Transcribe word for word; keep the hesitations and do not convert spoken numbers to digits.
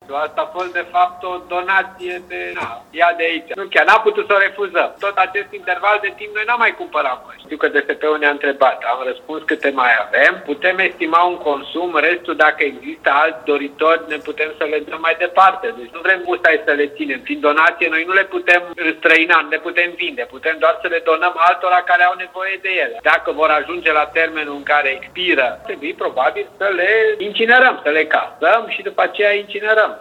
Asta a fost de fapt o donație de... Na, ia de aici. Nu chiar, n-a putut să o refuzăm. Tot acest interval de timp noi n-am mai cumpărat măști. Știu că D S P-ul ne-a întrebat. Am răspuns câte mai avem. Putem estima un consum, restul dacă există alți doritori ne putem să le dăm mai departe. Deci nu vrem mustai să le ținem. Fiind donație, noi nu le putem înstrăina, nu le putem vinde. Putem doar să le donăm altora care au nevoie de ele. Dacă vor ajunge la termenul în care expiră, trebuie probabil să le incinerăm, să le casăm și după aceea incinerăm.